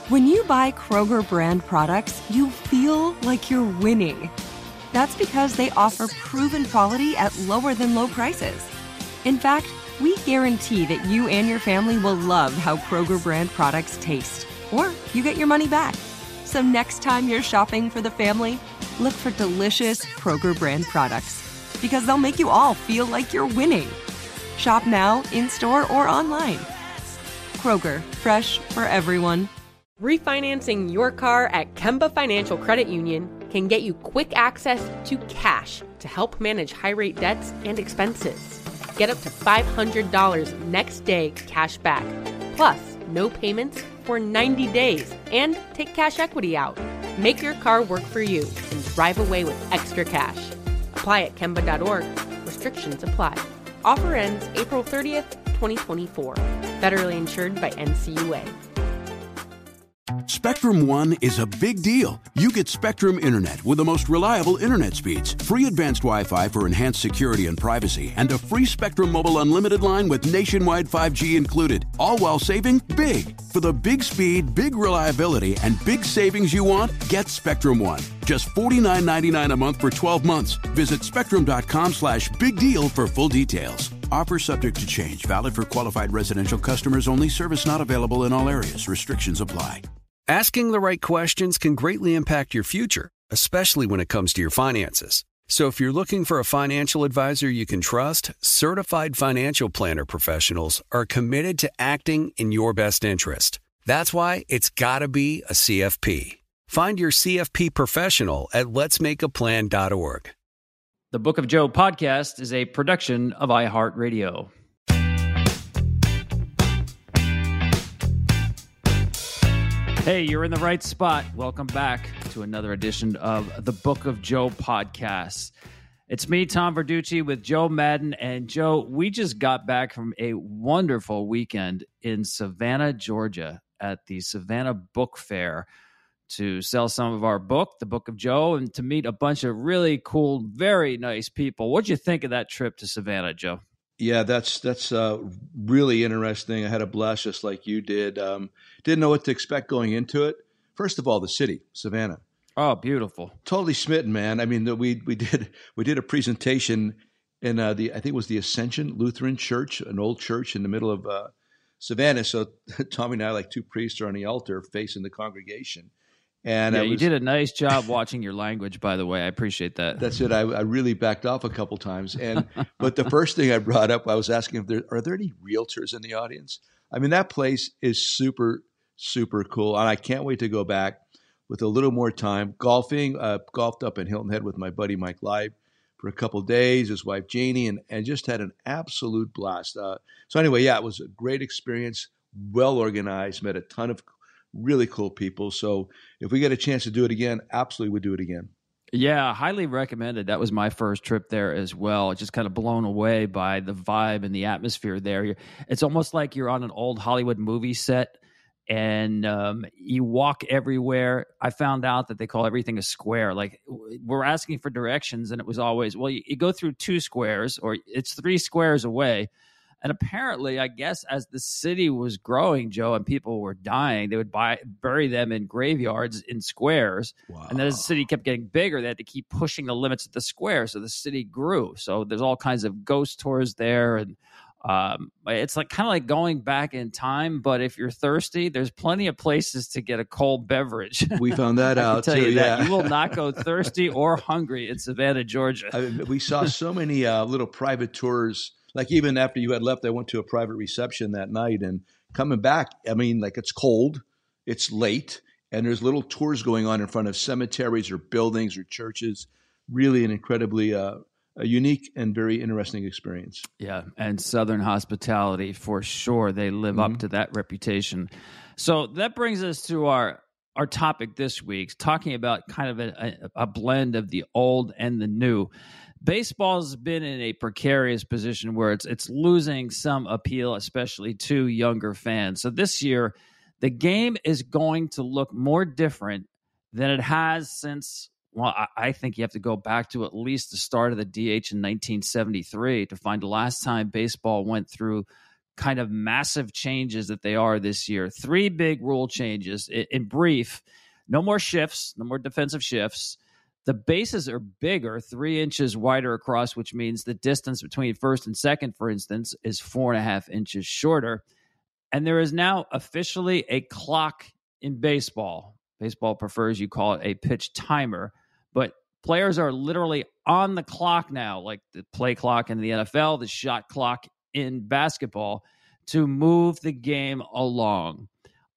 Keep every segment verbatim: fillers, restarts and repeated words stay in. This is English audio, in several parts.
When you buy Kroger brand products, you feel like you're winning. That's because they offer proven quality at lower than low prices. In fact, we guarantee that you and your family will love how Kroger brand products taste, or you get your money back. So next time you're shopping for the family, look for delicious Kroger brand products, because they'll make you all feel like you're winning. Shop now, in-store, or online. Kroger, fresh for everyone. Refinancing your car at Kemba Financial Credit Union can get you quick access to cash to help manage high-rate debts and expenses. Get up to five hundred dollars next day cash back, plus no payments for ninety days, and take cash equity out. Make your car work for you and drive away with extra cash. Apply at Kemba dot org. Restrictions apply. Offer ends April thirtieth, twenty twenty-four. Federally insured by N C U A. Spectrum One is a big deal. You get Spectrum Internet with the most reliable internet speeds, free advanced Wi-Fi for enhanced security and privacy, and a free Spectrum Mobile Unlimited line with nationwide five G included, all while saving big. For the big speed, big reliability, and big savings you want, get Spectrum One. Just forty-nine ninety-nine a month for twelve months. Visit spectrum.com slash big deal for full details. Offer subject to change. Valid for qualified residential customers only. Service not available in all areas. Restrictions apply. Asking the right questions can greatly impact your future, especially when it comes to your finances. So if you're looking for a financial advisor you can trust, certified financial planner professionals are committed to acting in your best interest. That's why it's got to be a C F P. Find your C F P professional at lets make a plan dot org. The Book of Joe podcast is a production of iHeartRadio. Hey, you're in the right spot. Welcome back to another edition of the Book of Joe podcast. It's me, Tom Verducci, with Joe Madden. And Joe, we just got back from a wonderful weekend in Savannah, Georgia, at the Savannah Book Fair to sell some of our book, The Book of Joe, and to meet a bunch of really cool, very nice people. What'd you think of that trip to Savannah, Joe? Yeah, that's that's uh, really interesting. I had a blast just like you did. Um, didn't know what to expect going into it. First of all, the city, Savannah. Oh, beautiful! Totally smitten, man. I mean, we we did we did a presentation in uh, the I think it was the Ascension Lutheran Church, an old church in the middle of uh, Savannah. So Tommy and I, like two priests, are on the altar facing the congregation. And yeah, was, you did a nice job watching your language, by the way. I appreciate that. That's it. I, I really backed off a couple times. And but the first thing I brought up, I was asking if there are there any realtors in the audience. I mean, that place is super, super cool. And I can't wait to go back with a little more time. Golfing, uh, golfed up in Hilton Head with my buddy Mike Live for a couple of days, his wife Janie, and, and just had an absolute blast. Uh, so anyway, yeah, it was a great experience, well organized, met a ton of really cool people. So if we get a chance to do it again, absolutely would do it again. Yeah, highly recommended. That was my first trip there as well. Just kind of blown away by the vibe and the atmosphere there. It's almost like you're on an old Hollywood movie set, and um, you walk everywhere. I found out that they call everything a square. Like, we're asking for directions, and it was always, well, you, you go through two squares, or it's three squares away. And apparently, I guess, as the city was growing, Joe, and people were dying, they would buy, bury them in graveyards in squares. Wow. And then as the city kept getting bigger, they had to keep pushing the limits of the square. So the city grew. So there's all kinds of ghost tours there. And um, it's like kind of like going back in time. But if you're thirsty, there's plenty of places to get a cold beverage. We found that I out, can tell too, you that. yeah. You will not go thirsty or hungry in Savannah, Georgia. I mean, we saw so many uh, little private tours. Like, even after you had left, I went to a private reception that night, and coming back, I mean, like, it's cold, it's late, and there's little tours going on in front of cemeteries or buildings or churches. Really an incredibly uh, a unique and very interesting experience. Yeah, and Southern hospitality, for sure. They live mm-hmm. up to that reputation. So that brings us to our our topic this week, talking about kind of a, a, a blend of the old and the new. Baseball's been in a precarious position where it's it's losing some appeal, especially to younger fans. So this year, the game is going to look more different than it has since, well, I, I think you have to go back to at least the start of the D H in nineteen seventy-three to find the last time baseball went through kind of massive changes that they are this year. Three big rule changes. In, in brief, no more shifts, no more defensive shifts. The bases are bigger, three inches wider across, which means the distance between first and second, for instance, is four and a half inches shorter. And there is now officially a clock in baseball. Baseball prefers you call it a pitch timer, but players are literally on the clock now, like the play clock in the N F L, the shot clock in basketball, to move the game along.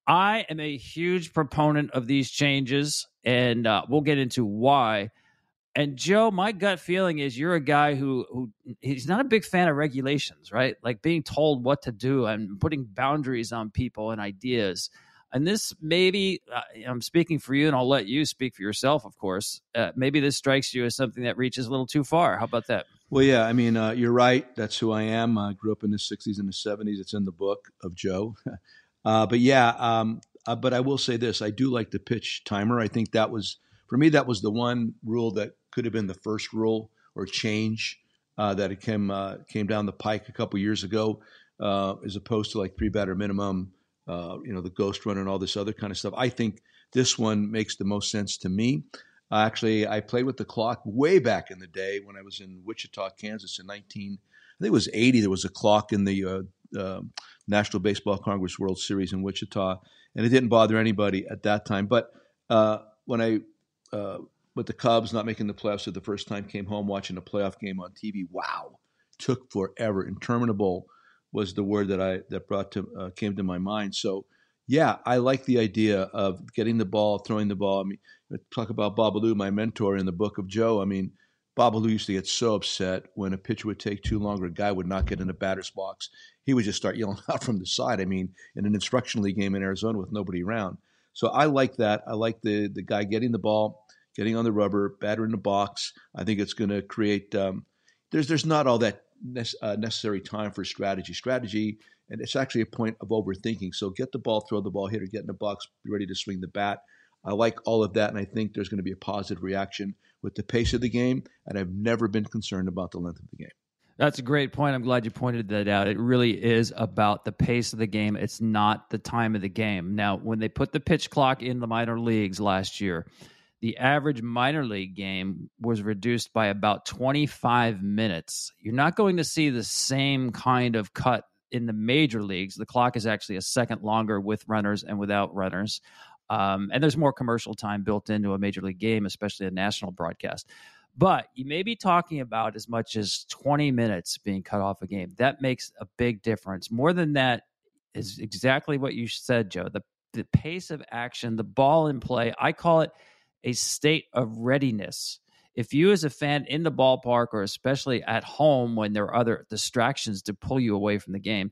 I am a huge proponent of these changes, and uh, we'll get into why. And Joe, my gut feeling is you're a guy who who he's not a big fan of regulations, right? Like being told what to do and putting boundaries on people and ideas. And this maybe, uh, I'm speaking for you, and I'll let you speak for yourself, of course. Uh, maybe this strikes you as something that reaches a little too far. How about that? Well, yeah, I mean, uh, you're right. That's who I am. I grew up in the sixties and the seventies. It's in the book of Joe. uh, but yeah, um, uh, but I will say this. I do like the pitch timer. I think that was, for me, that was the one rule that could have been the first rule or change uh, that it came, uh, came down the pike a couple years ago, uh, as opposed to like three batter minimum. Uh, you know, the ghost runner and all this other kind of stuff. I think this one makes the most sense to me. Uh, actually, I played with the clock way back in the day when I was in Wichita, Kansas in nineteen, I think it was eighty. There was a clock in the uh, uh, National Baseball Congress World Series in Wichita, and it didn't bother anybody at that time. But uh, when I, uh, with the Cubs not making the playoffs for the first time, came home watching a playoff game on T V, wow, took forever, interminable was the word that I that brought to uh, came to my mind. So, yeah, I like the idea of getting the ball, throwing the ball. I mean, talk about Babalu, my mentor in the book of Joe. I mean, Babalu used to get so upset when a pitcher would take too long or a guy would not get in the batter's box. He would just start yelling out from the side. I mean, in an instruction league game in Arizona with nobody around. So I like that. I like the the guy getting the ball, getting on the rubber, batter in the box. I think it's going to create. Um, there's there's not all that. Uh, necessary time for strategy. Strategy, and it's actually a point of overthinking. So get the ball, throw the ball, hit or get in the box, be ready to swing the bat. I like all of that, and I think there's going to be a positive reaction with the pace of the game, and I've never been concerned about the length of the game. That's a great point. I'm glad you pointed that out. It really is about the pace of the game. It's not the time of the game. Now, when they put the pitch clock in the minor leagues last year, the average minor league game was reduced by about twenty-five minutes. You're not going to see the same kind of cut in the major leagues. The clock is actually a second longer with runners and without runners. Um, and there's more commercial time built into a major league game, especially a national broadcast. But you may be talking about as much as twenty minutes being cut off a game. That makes a big difference. More than that is exactly what you said, Joe. The, the pace of action, the ball in play, I call it a state of readiness. If you as a fan in the ballpark, or especially at home when there are other distractions to pull you away from the game,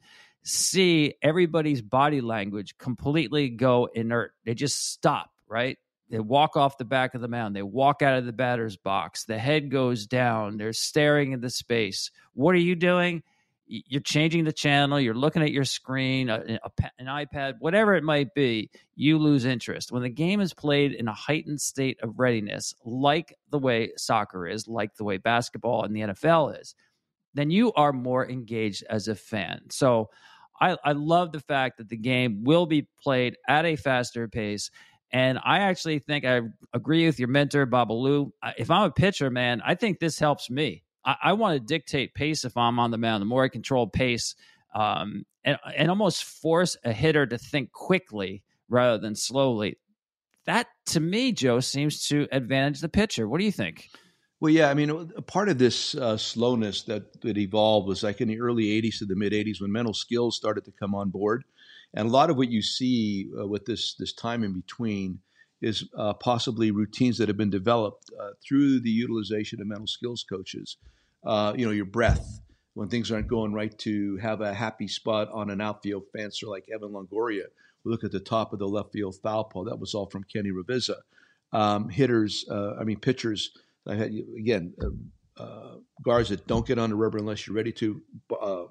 see everybody's body language completely go inert. They just stop, right? They walk off the back of the mound. They walk out of the batter's box. The head goes down. They're staring into space. What are you doing? You're changing the channel. You're looking at your screen, a, a, an iPad, whatever it might be. You lose interest. When the game is played in a heightened state of readiness, like the way soccer is, like the way basketball and the N F L is, then you are more engaged as a fan. So I, I love the fact that the game will be played at a faster pace. And I actually think I agree with your mentor, Babalu. If I'm a pitcher, man, I think this helps me. I, I want to dictate pace if I'm on the mound. The more I control pace um, and, and almost force a hitter to think quickly rather than slowly, that to me, Joe, seems to advantage the pitcher. What do you think? Well, yeah, I mean, a part of this uh, slowness that, that evolved was like in the early eighties to the mid eighties when mental skills started to come on board. And a lot of what you see uh, with this this time in between is uh, possibly routines that have been developed uh, through the utilization of mental skills coaches. Uh, you know, your breath, when things aren't going right, to have a happy spot on an outfield fencer like Evan Longoria. We look at the top of the left field foul pole. That was all from Kenny Ravizza. Um, hitters, uh, I mean, pitchers, I had, again, uh, uh, guards that don't get on the rubber unless you're ready to. Uh,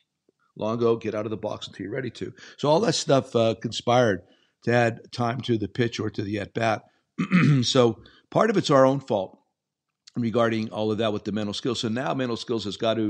Longo, get out of the box until you're ready to. So all that stuff uh, conspired to add time to the pitch or to the at-bat. So part of it's our own fault regarding all of that with the mental skills. So now mental skills has got to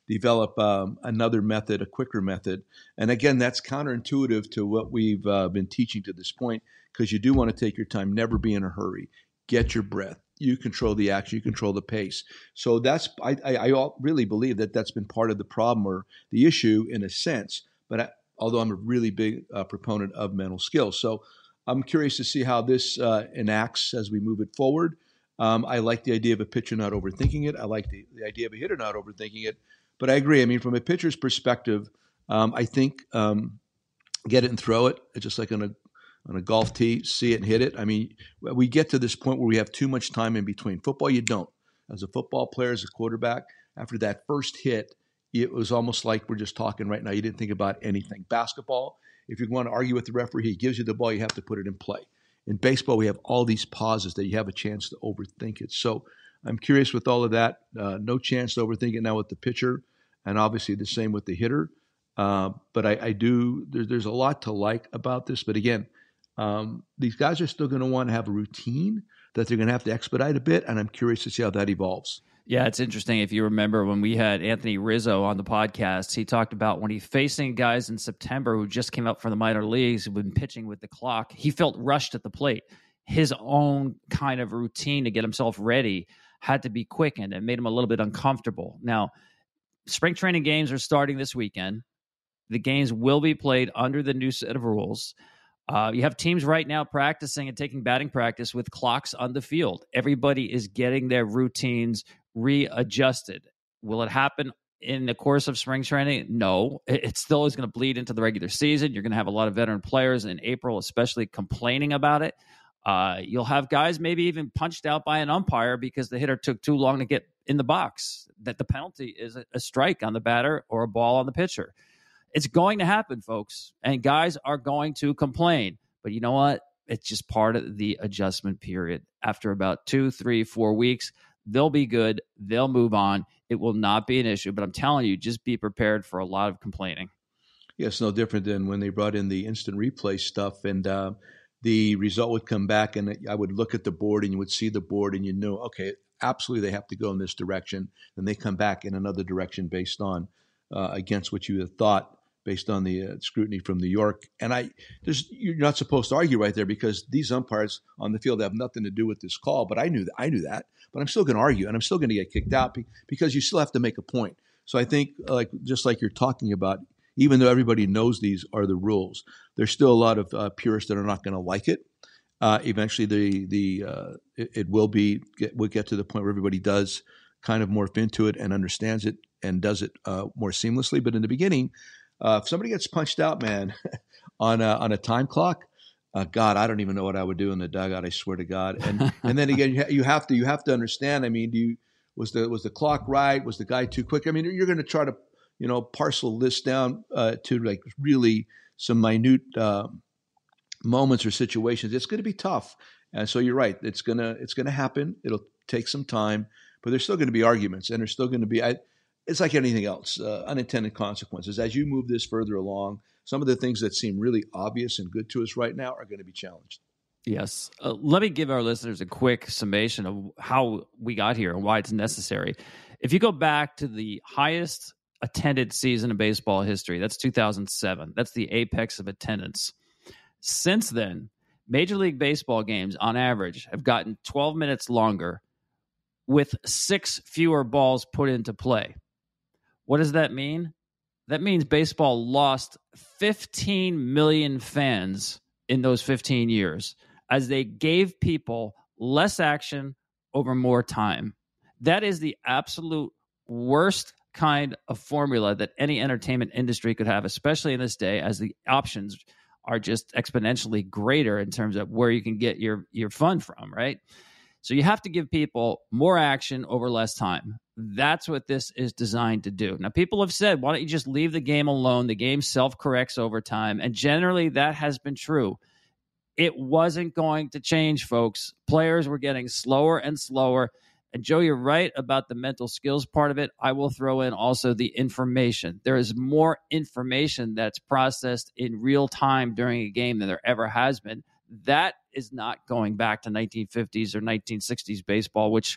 develop um, another method, a quicker method. And again, that's counterintuitive to what we've uh, been teaching to this point, because you do want to take your time, never be in a hurry, get your breath. You control the action, you control the pace. So that's I, I, I really believe that that's been part of the problem or the issue in a sense. But I, although I'm a really big uh, proponent of mental skills, so I'm curious to see how this uh, enacts as we move it forward. Um, I like the idea of a pitcher not overthinking it. I like the, the idea of a hitter not overthinking it. But I agree. I mean, from a pitcher's perspective, um, I think um, get it and throw it. It's just like on a on a golf tee, see it and hit it. I mean, we get to this point where we have too much time in between. Football, you don't. As a football player, as a quarterback, after that first hit, it was almost like we're just talking right now. You didn't think about anything. Basketball, if you want to argue with the referee, he gives you the ball, you have to put it in play. In baseball, we have all these pauses that you have a chance to overthink it. So I'm curious with all of that. Uh, no chance to overthink it now with the pitcher, and obviously the same with the hitter. Uh, but I, I do, there, there's a lot to like about this. But again, Um, these guys are still going to want to have a routine that they're going to have to expedite a bit, and I'm curious to see how that evolves. Yeah, it's interesting. If you remember when we had Anthony Rizzo on the podcast, he talked about when he's facing guys in September who just came up from the minor leagues, who've been pitching with the clock, he felt rushed at the plate. His own kind of routine to get himself ready had to be quickened and made him a little bit uncomfortable. Now, spring training games are starting this weekend. The games will be played under the new set of rules. Uh, you have teams right now practicing and taking batting practice with clocks on the field. Everybody is getting their routines readjusted. Will it happen in the course of spring training? No. It, it still is going to bleed into the regular season. You're going to have a lot of veteran players in April, especially complaining about it. Uh, you'll have guys maybe even punched out by an umpire because the hitter took too long to get in the box, that the penalty is a, a strike on the batter or a ball on the pitcher. It's going to happen, folks, and guys are going to complain. But you know what? It's just part of the adjustment period. After about two, three, four weeks, they'll be good. They'll move on. It will not be an issue. But I'm telling you, just be prepared for a lot of complaining. Yeah, it's no different than when they brought in the instant replay stuff, and uh, the result would come back, and I would look at the board, and you would see the board, and you know, okay, absolutely they have to go in this direction. Then they come back in another direction based on uh, against what you had thought, based on the uh, scrutiny from New York. And I, there's, you're not supposed to argue right there because these umpires on the field have nothing to do with this call. But I knew that, I knew that. But I'm still going to argue, and I'm still going to get kicked out because you still have to make a point. So I think, like just like you're talking about, even though everybody knows these are the rules, there's still a lot of uh, purists that are not going to like it. Uh, eventually, the the uh, it, it will be get, will get to the point where everybody does kind of morph into it and understands it and does it uh, more seamlessly. But in the beginning, Uh, if somebody gets punched out, man, on a, on a time clock, uh, God, I don't even know what I would do in the dugout. I swear to God. And and then again, you, ha- you have to you have to understand. I mean, do you was the was the clock right? Was the guy too quick? I mean, you're going to try to you know parcel this down uh, to like really some minute uh, moments or situations. It's going to be tough. And so you're right. It's gonna it's gonna happen. It'll take some time, but there's still going to be arguments, and there's still going to be. I, It's like anything else, uh, unintended consequences. As you move this further along, some of the things that seem really obvious and good to us right now are going to be challenged. Yes. Uh, let me give our listeners a quick summation of how we got here and why it's necessary. If you go back to the highest attended season in baseball history, that's two thousand seven. That's the apex of attendance. Since then, Major League Baseball games on average have gotten twelve minutes longer with six fewer balls put into play. What does that mean? That means baseball lost fifteen million fans in those fifteen years as they gave people less action over more time. That is the absolute worst kind of formula that any entertainment industry could have, especially in this day, as the options are just exponentially greater in terms of where you can get your, your fun from, right? So you have to give people more action over less time. That's what this is designed to do. Now, people have said, why don't you just leave the game alone? The game self-corrects over time. And generally, that has been true. It wasn't going to change, folks. Players were getting slower and slower. And Joe, you're right about the mental skills part of it. I will throw in also the information. There is more information that's processed in real time during a game than there ever has been. That is not going back to nineteen fifties or nineteen sixties baseball, which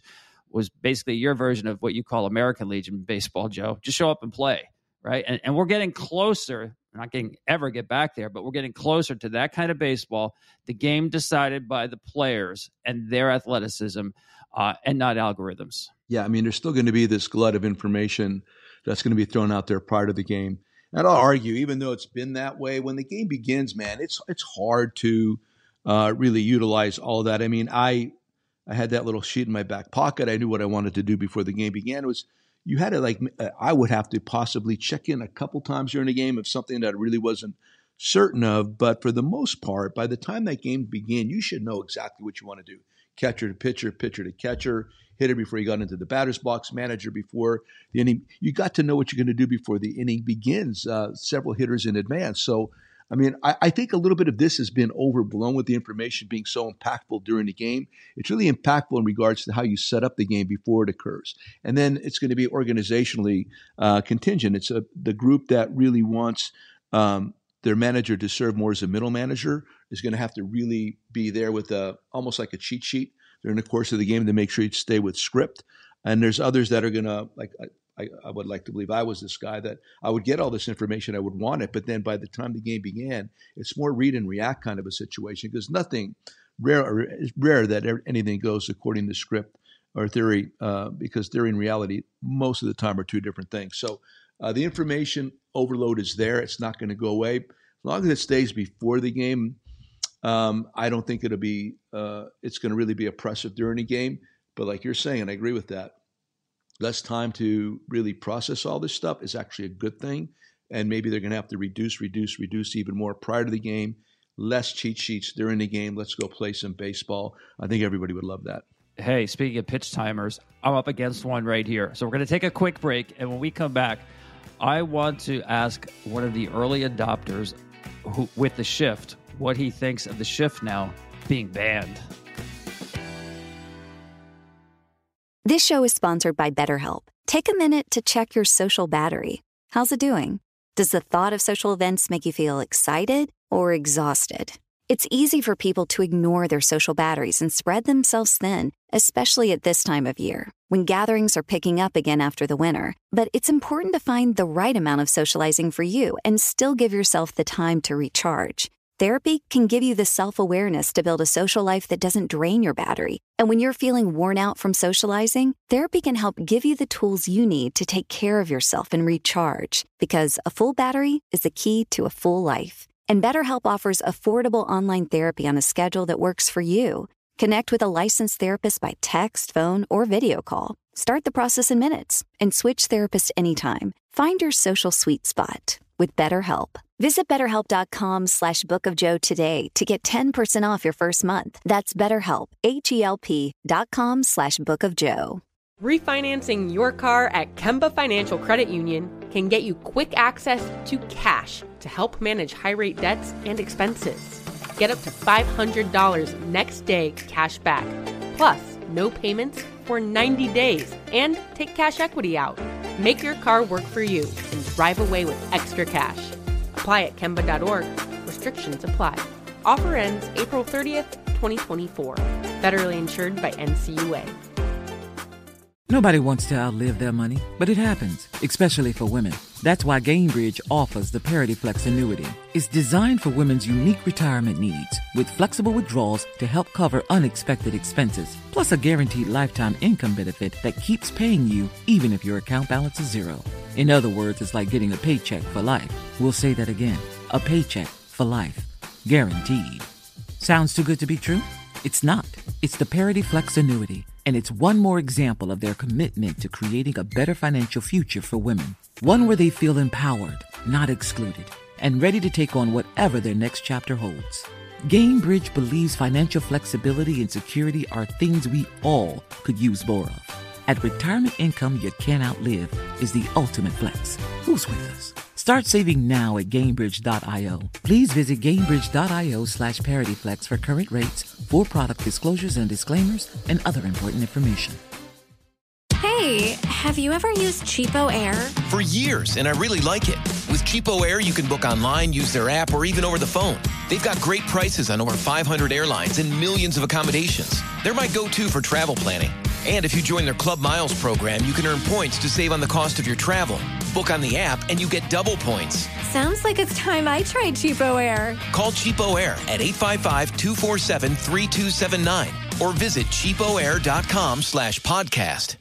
was basically your version of what you call American Legion baseball, Joe. Just show up and play, right? And, and we're getting closer. We're not getting ever get back there, but we're getting closer to that kind of baseball. The game decided by the players and their athleticism, uh, and not algorithms. Yeah, I mean, there's still going to be this glut of information that's going to be thrown out there prior to the game. And I'll argue, even though it's been that way, when the game begins, man, it's it's hard to uh, really utilize all of that. I mean, I I had that little sheet in my back pocket. I knew what I wanted to do before the game began. It was you had to like I would have to possibly check in a couple times during the game of something that I really wasn't certain of. But for the most part, by the time that game began, you should know exactly what you want to do. Catcher to pitcher, pitcher to catcher, hitter before you got into the batter's box, manager before the inning. You got to know what you're going to do before the inning begins, uh, several hitters in advance. So, I mean, I, I think a little bit of this has been overblown with the information being so impactful during the game. It's really impactful in regards to how you set up the game before it occurs. And then it's going to be organizationally uh, contingent. It's a, the group that really wants um, their manager to serve more as a middle manager is going to have to really be there with a almost like a cheat sheet during the course of the game to make sure you stay with script. And there's others that are going to, like, I, I would like to believe I was this guy that I would get all this information, I would want it, but then by the time the game began, it's more read and react kind of a situation because nothing rare, it's rare that anything goes according to script or theory uh, because theory and reality most of the time are two different things. So uh, the information overload is there. It's not going to go away. As long as it stays before the game, Um, I don't think it'll be, uh, it's going to really be oppressive during the game. But like you're saying, and I agree with that, less time to really process all this stuff is actually a good thing. And maybe they're going to have to reduce, reduce, reduce even more prior to the game. Less cheat sheets during the game. Let's go play some baseball. I think everybody would love that. Hey, speaking of pitch timers, I'm up against one right here. So we're going to take a quick break. And when we come back, I want to ask one of the early adopters who, with the shift, what he thinks of the shift now being banned. This show is sponsored by BetterHelp. Take a minute to check your social battery. How's it doing? Does the thought of social events make you feel excited or exhausted? It's easy for people to ignore their social batteries and spread themselves thin, especially at this time of year, when gatherings are picking up again after the winter. But it's important to find the right amount of socializing for you and still give yourself the time to recharge. Therapy can give you the self-awareness to build a social life that doesn't drain your battery. And when you're feeling worn out from socializing, therapy can help give you the tools you need to take care of yourself and recharge. Because a full battery is the key to a full life. And BetterHelp offers affordable online therapy on a schedule that works for you. Connect with a licensed therapist by text, phone, or video call. Start the process in minutes and switch therapists anytime. Find your social sweet spot with BetterHelp. Visit betterhelp.com slash book of Joe today to get ten percent off your first month. That's BetterHelp, H-E-L-P dot com slash book of Joe. Refinancing your car at Kemba Financial Credit Union can get you quick access to cash to help manage high-rate debts and expenses. Get up to five hundred dollars next day cash back, plus no payments for ninety days, and take cash equity out. Make your car work for you and drive away with extra cash. Apply at Kemba dot org. Restrictions apply. Offer ends April thirtieth, twenty twenty-four. Federally insured by N C U A. Nobody wants to outlive their money, but it happens, especially for women. That's why Gainbridge offers the Parity Flex annuity. It's designed for women's unique retirement needs, with flexible withdrawals to help cover unexpected expenses, plus a guaranteed lifetime income benefit that keeps paying you even if your account balance is zero. In other words, it's like getting a paycheck for life. We'll say that again. A paycheck for life. Guaranteed. Sounds too good to be true? It's not. It's the Parity Flex annuity, and it's one more example of their commitment to creating a better financial future for women. One where they feel empowered, not excluded, and ready to take on whatever their next chapter holds. Gainbridge believes financial flexibility and security are things we all could use more of. At retirement income you can't outlive is the ultimate flex. Who's with us? Start saving now at Gainbridge dot io. Please visit Gainbridge dot io slash ParityFlex for current rates, for product disclosures and disclaimers, and other important information. Hey, have you ever used Cheapo Air? For years, and I really like it. With Cheapo Air, you can book online, use their app, or even over the phone. They've got great prices on over five hundred airlines and millions of accommodations. They're my go-to for travel planning. And if you join their Club Miles program, you can earn points to save on the cost of your travel. Book on the app and you get double points. Sounds like it's time I tried Cheapo Air. Call Cheapo Air at eight five five, two four seven, three two seven nine or visit cheapoair.com slash podcast.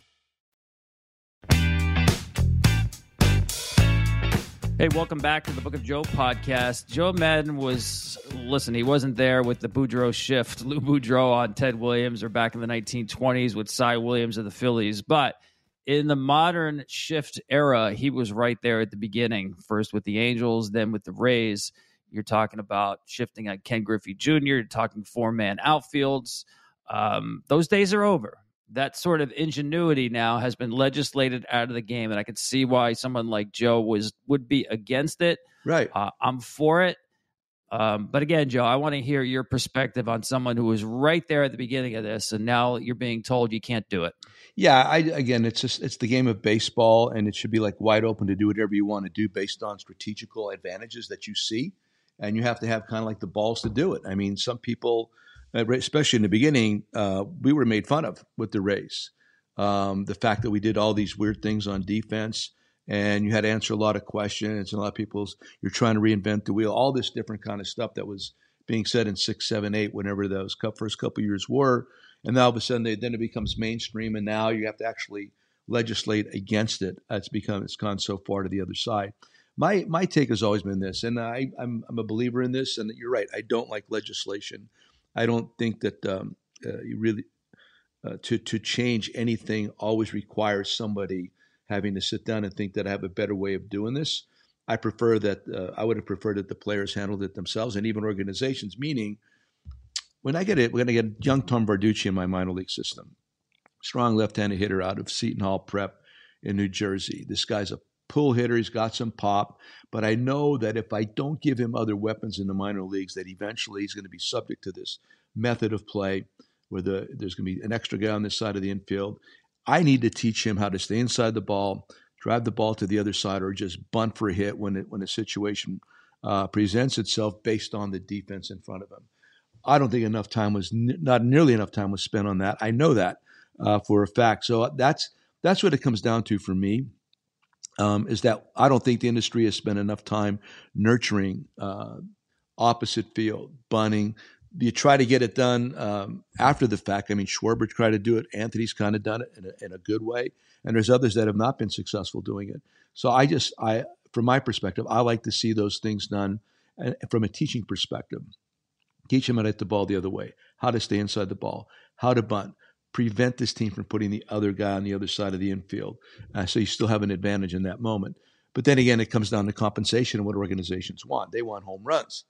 Hey, welcome back to the Book of Joe podcast. Joe Maddon was, listen, he wasn't there with the Boudreaux shift, Lou Boudreaux on Ted Williams, or back in the nineteen twenties with Cy Williams of the Phillies. But in the modern shift era, he was right there at the beginning, first with the Angels, then with the Rays. You're talking about shifting on Ken Griffey Junior You're talking four-man outfields. Um, those days are over. That sort of ingenuity now has been legislated out of the game, and I could see why someone like Joe was would be against it. Right. Uh, I'm for it. Um, but again, Joe, I want to hear your perspective on someone who was right there at the beginning of this, and now you're being told you can't do it. Yeah, I, again, it's just it's the game of baseball, and it should be like wide open to do whatever you want to do based on strategical advantages that you see, and you have to have kind of like the balls to do it. I mean, some people, especially in the beginning, uh, we were made fun of with the Rays. Um, the fact that we did all these weird things on defense, and you had to answer a lot of questions, and a lot of people's, you're trying to reinvent the wheel, all this different kind of stuff that was being said in six, seven, eight, whenever those first couple of years were. And then all of a sudden, they, then it becomes mainstream, and now you have to actually legislate against it. It's become it's gone so far to the other side. My my take has always been this, and I, I'm I'm a believer in this. And you're right, I don't like legislation. I don't think that um, uh, you really uh, to to change anything always requires somebody having to sit down and think that I have a better way of doing this. I prefer that uh, I would have preferred that the players handled it themselves, and even organizations. Meaning, when I get it, we're going to get young Tom Verducci in my minor league system, strong left-handed hitter out of Seton Hall Prep in New Jersey. This guy's a pull hitter. He's got some pop, but I know that if I don't give him other weapons in the minor leagues, that eventually he's going to be subject to this method of play where the, there's going to be an extra guy on this side of the infield. I need to teach him how to stay inside the ball, drive the ball to the other side, or just bunt for a hit when it, when a situation uh, presents itself based on the defense in front of him. I don't think enough time was not nearly enough time was spent on that. I know that uh, for a fact. So that's that's what it comes down to for me. Um, is that I don't think the industry has spent enough time nurturing uh, opposite field, bunting. You try to get it done um, after the fact. I mean, Schwarber tried to do it. Anthony's kind of done it in a, in a good way. And there's others that have not been successful doing it. So I just, I, from my perspective, I like to see those things done and from a teaching perspective. Teach them how to hit the ball the other way, how to stay inside the ball, how to bunt, prevent this team from putting the other guy on the other side of the infield. Uh, so you still have an advantage in that moment. But then again, it comes down to compensation and what organizations want. They want home runs.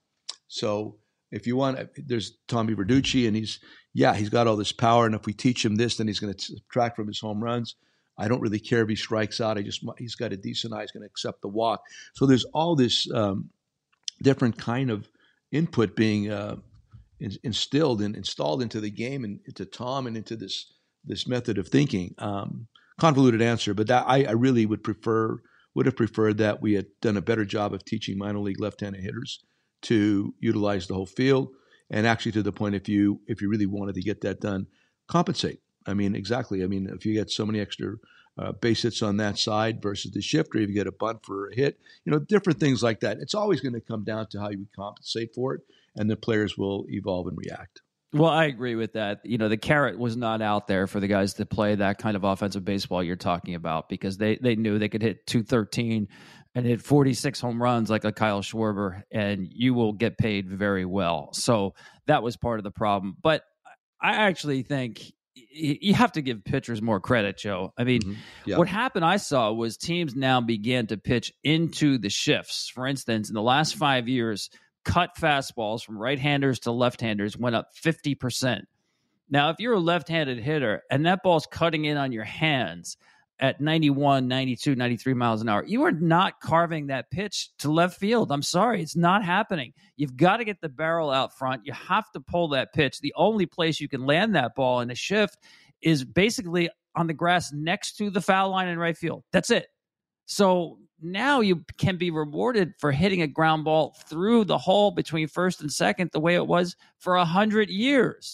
So if you want, there's Tommy Verducci, and he's, yeah, he's got all this power. And if we teach him this, then he's going to subtract from his home runs. I don't really care if he strikes out. I just, he's got a decent eye. He's going to accept the walk. So there's all this um, different kind of input being uh, instilled and installed into the game and into Tom and into this this method of thinking. Um, convoluted answer, but that I, I really would prefer would have preferred that we had done a better job of teaching minor league left-handed hitters to utilize the whole field, and actually to the point if you if you really wanted to get that done, compensate. I mean, exactly. I mean, if you get so many extra uh, base hits on that side versus the shifter, if you get a bunt for a hit, you know, different things like that. It's always going to come down to how you compensate for it, and the players will evolve and react. Well, I agree with that. You know, the carrot was not out there for the guys to play that kind of offensive baseball you're talking about, because they, they knew they could hit two thirteen and hit forty-six home runs like a Kyle Schwarber, and you will get paid very well. So that was part of the problem. But I actually think you have to give pitchers more credit, Joe. I mean, mm-hmm. yeah. What happened I saw was teams now began to pitch into the shifts. For instance, in the last five years, cut fastballs from right-handers to left-handers went up fifty percent. Now, if you're a left-handed hitter and that ball's cutting in on your hands at ninety-one, ninety-two, ninety-three miles an hour, you are not carving that pitch to left field. I'm sorry, it's not happening. You've got to get the barrel out front. You have to pull that pitch. The only place you can land that ball in a shift is basically on the grass next to the foul line in right field. That's it. So now you can be rewarded for hitting a ground ball through the hole between first and second the way it was for one hundred years.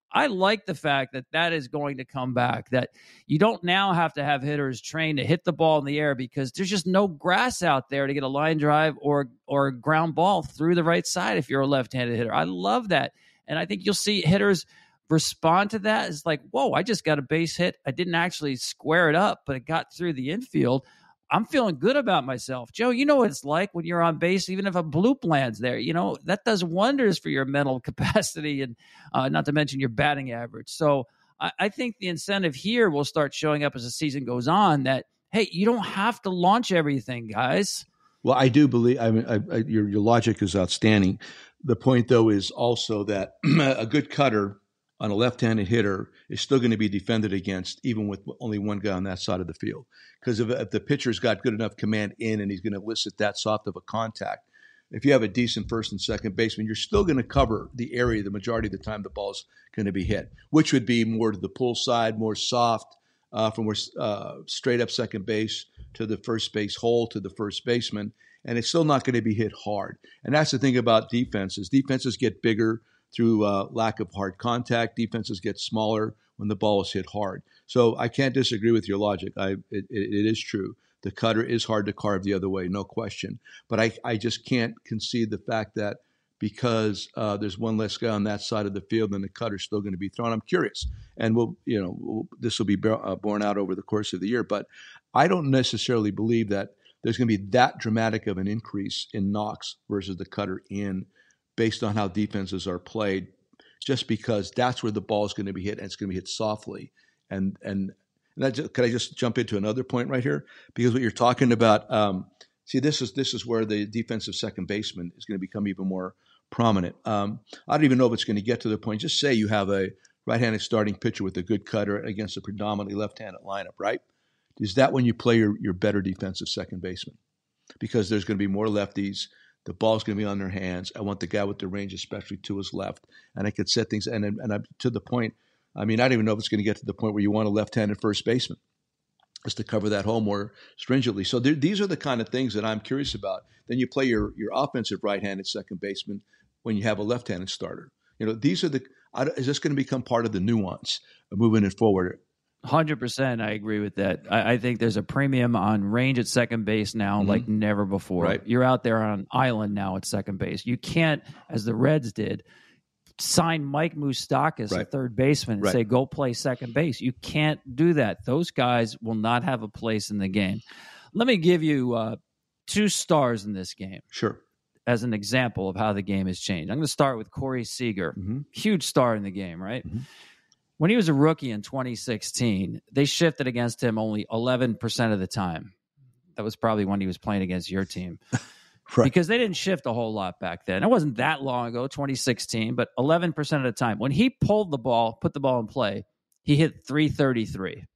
I like the fact that that is going to come back, that you don't now have to have hitters trained to hit the ball in the air because there's just no grass out there to get a line drive or or a ground ball through the right side if you're a left-handed hitter. I love that. And I think you'll see hitters respond to that. It's like, whoa, I just got a base hit. I didn't actually square it up, but it got through the infield. I'm feeling good about myself. Joe, you know what it's like when you're on base, even if a bloop lands there. You know, that does wonders for your mental capacity and uh, not to mention your batting average. So I, I think the incentive here will start showing up as the season goes on that, hey, you don't have to launch everything, guys. Well, I do believe, I mean, I, I, your, your logic is outstanding. The point, though, is also that a good cutter on a left-handed hitter is still going to be defended against even with only one guy on that side of the field. Because if, if the pitcher's got good enough command in and he's going to elicit that soft of a contact, if you have a decent first and second baseman, you're still going to cover the area the majority of the time the ball's going to be hit, which would be more to the pull side, more soft, uh, from where uh, straight up second base to the first base hole to the first baseman, and it's still not going to be hit hard. And that's the thing about defenses. Defenses get bigger through uh, lack of hard contact. Defenses get smaller when the ball is hit hard. So I can't disagree with your logic. I, it, it is true. The cutter is hard to carve the other way, no question. But I, I just can't concede the fact that because uh, there's one less guy on that side of the field, then the cutter's still going to be thrown. I'm curious, and we'll, you know, we'll, this will be uh, borne out over the course of the year. But I don't necessarily believe that there's going to be that dramatic of an increase in knocks versus the cutter in, based on how defenses are played, just because that's where the ball is going to be hit, and it's going to be hit softly. And and, and that just, could I just jump into another point right here? Because what you're talking about, um, see, this is this is where the defensive second baseman is going to become even more prominent. Um, I don't even know if it's going to get to the point. Just say you have a right-handed starting pitcher with a good cutter against a predominantly left-handed lineup, right? Is that when you play your, your better defensive second baseman? Because there's going to be more lefties. The ball's going to be on their hands. I want the guy with the range, especially to his left, and I could set things. And and I'm to the point. I mean, I don't even know if it's going to get to the point where you want a left-handed first baseman, just to cover that hole more stringently. So there, these are the kind of things that I'm curious about. Then you play your your offensive right-handed second baseman when you have a left-handed starter. You know, these are the. Is this going to become part of the nuance of moving it forward? one hundred percent I agree with that. I, I think there's a premium on range at second base now mm-hmm. like never before. Right. You're out there on an island now at second base. You can't, as the Reds did, sign Mike Moustakas, right. a third baseman, and right. say, go play second base. You can't do that. Those guys will not have a place in the game. Let me give you uh, two stars in this game. Sure. As an example of how the game has changed. I'm going to start with Corey Seager. Mm-hmm. Huge star in the game, right? Mm-hmm. When he was a rookie in twenty sixteen, they shifted against him only eleven percent of the time. That was probably when he was playing against your team. Right. Because they didn't shift a whole lot back then. It wasn't that long ago, twenty sixteen, but eleven percent of the time. When he pulled the ball, put the ball in play, he hit three thirty-three.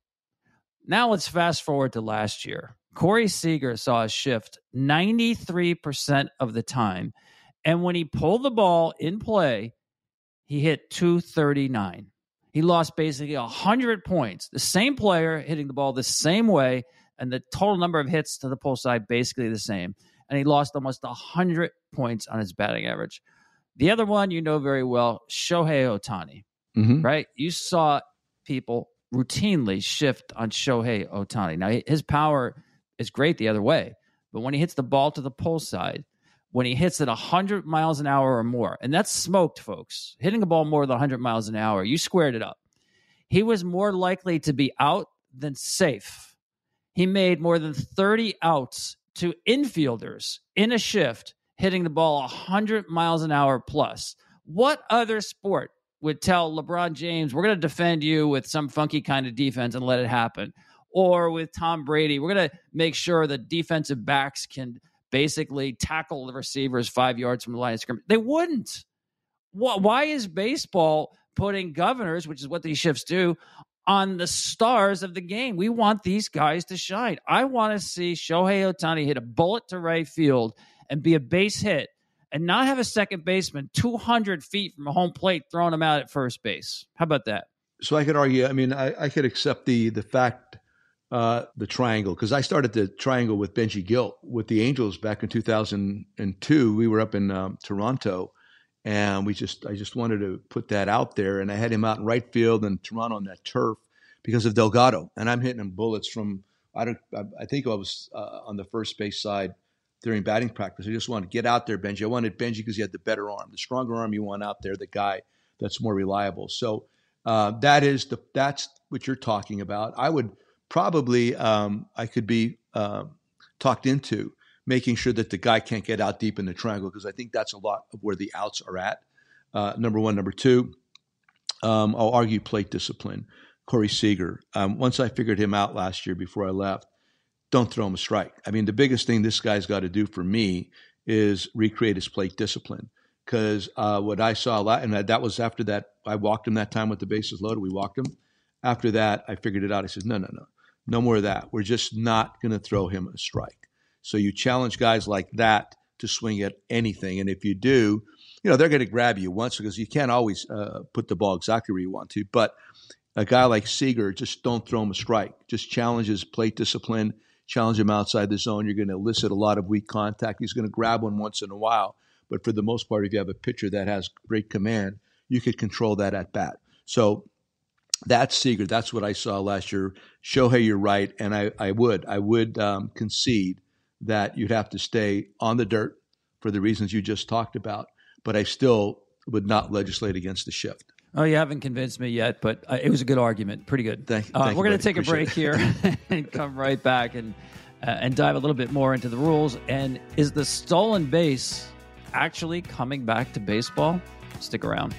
Now let's fast forward to last year. Corey Seager saw a shift ninety-three percent of the time. And when he pulled the ball in play, he hit two thirty-nine. He lost basically one hundred points. The same player hitting the ball the same way, and the total number of hits to the pull side basically the same. And he lost almost one hundred points on his batting average. The other one you know very well, Shohei Ohtani, mm-hmm. right? You saw people routinely shift on Shohei Ohtani. Now, his power is great the other way, but when he hits the ball to the pull side, when he hits it one hundred miles an hour or more, and that's smoked, folks. Hitting a ball more than one hundred miles an hour, you squared it up. He was more likely to be out than safe. He made more than thirty outs to infielders in a shift, hitting the ball one hundred miles an hour plus. What other sport would tell LeBron James, we're going to defend you with some funky kind of defense and let it happen? Or with Tom Brady, we're going to make sure the defensive backs can basically tackle the receivers five yards from the line of scrimmage. They wouldn't. Why is baseball putting governors, which is what these shifts do, on the stars of the game? We want these guys to shine. I want to see Shohei Ohtani hit a bullet to right field and be a base hit and not have a second baseman two hundred feet from a home plate throwing him out at first base. How about that? So I could argue, I mean, I, I could accept the the fact Uh, the triangle, because I started the triangle with Benji Gill with the Angels back in two thousand two. We were up in um, Toronto, And we just, I just wanted to put that out there. And I had him out in right field in Toronto on that turf because of Delgado. And I'm hitting him bullets from, I don't, I think I was uh, on the first base side during batting practice. I just wanted to get out there, Benji. I wanted Benji because he had the better arm, the stronger arm you want out there, the guy that's more reliable. So uh, that is the, that's what you're talking about. I would probably, um, I could be uh, talked into making sure that the guy can't get out deep in the triangle, because I think that's a lot of where the outs are at. Uh, number one. Number two, um, I'll argue plate discipline. Corey Seager, um, once I figured him out last year before I left, don't throw him a strike. I mean, the biggest thing this guy's got to do for me is recreate his plate discipline, because uh, what I saw, and that was after that, I walked him that time with the bases loaded. We walked him. After that, I figured it out. I said, no, no, no, no more of that. We're just not going to throw him a strike. So you challenge guys like that to swing at anything. And if you do, you know, they're going to grab you once, because you can't always uh, put the ball exactly where you want to. But a guy like Seager, just don't throw him a strike. Just challenge his plate discipline, challenge him outside the zone. You're going to elicit a lot of weak contact. He's going to grab one once in a while. But for the most part, if you have a pitcher that has great command, you could control that at bat. So that's Seager. That's what I saw last year. Shohei, you're right. And I, I would, I would um, concede that you'd have to stay on the dirt for the reasons you just talked about, but I still would not legislate against the shift. Oh, you haven't convinced me yet, but uh, it was a good argument. Pretty good. Thank, uh, thank we're you. We're going to take a break it. here and come right back and uh, and dive a little bit more into the rules. And is the stolen base actually coming back to baseball? Stick around.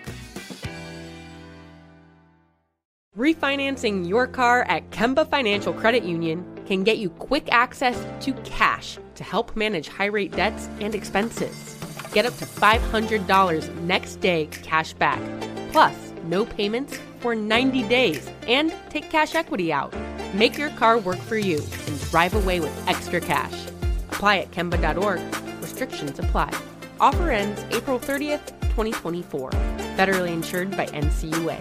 Refinancing your car at Kemba Financial Credit Union can get you quick access to cash to help manage high-rate debts and expenses. Get up to five hundred dollars next day cash back, plus no payments for ninety days, and take cash equity out. Make your car work for you and drive away with extra cash. Apply at Kemba dot org. Restrictions apply. Offer ends April thirtieth, twenty twenty-four. Federally insured by N C U A.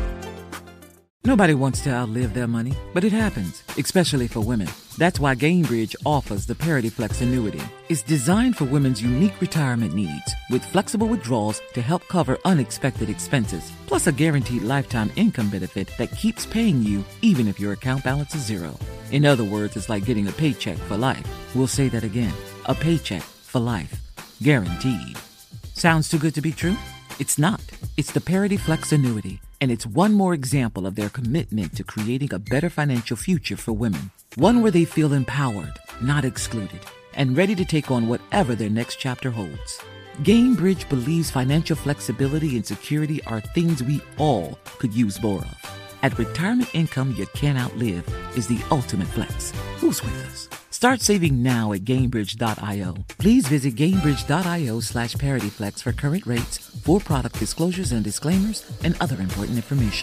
Nobody wants to outlive their money, but it happens, especially for women. That's why Gainbridge offers the Parity Flex annuity. It's designed for women's unique retirement needs, with flexible withdrawals to help cover unexpected expenses, plus a guaranteed lifetime income benefit that keeps paying you even if your account balance is zero. In other words, it's like getting a paycheck for life. We'll say that again. A paycheck for life. Guaranteed. Sounds too good to be true? It's not. It's the Parity Flex annuity, and it's one more example of their commitment to creating a better financial future for women. One where they feel empowered, not excluded, and ready to take on whatever their next chapter holds. Gainbridge believes financial flexibility and security are things we all could use more of. At retirement income you can't outlive is the ultimate flex. Who's with us? Start saving now at Gainbridge dot io. Please visit Gainbridge dot io slash ParityFlex for current rates, for product disclosures and disclaimers, and other important information.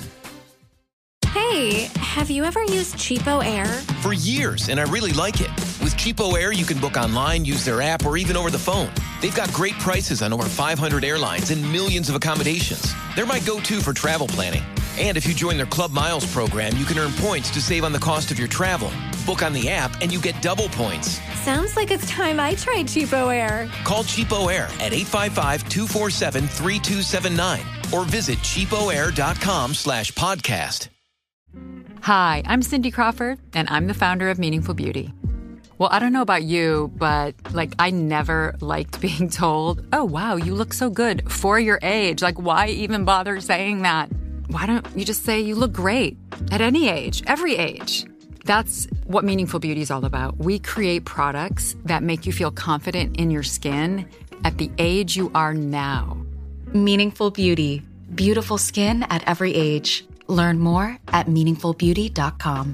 Hey, have you ever used Cheapo Air? For years, and I really like it. With Cheapo Air, you can book online, use their app, or even over the phone. They've got great prices on over five hundred airlines and millions of accommodations. They're my go-to for travel planning. And if you join their Club Miles program, you can earn points to save on the cost of your travel. Book on the app, and you get double points. Sounds like it's time I tried Cheapo Air. Call Cheapo Air at eight five five, two four seven, three two seven nine or visit cheapoair.com slash podcast. Hi, I'm Cindy Crawford, and I'm the founder of Meaningful Beauty. Well, I don't know about you, but, like, I never liked being told, oh, wow, you look so good for your age. Like, why even bother saying that? Why don't you just say you look great at any age, every age? That's what Meaningful Beauty is all about. We create products that make you feel confident in your skin at the age you are now. Meaningful Beauty. Beautiful skin at every age. Learn more at meaningful beauty dot com.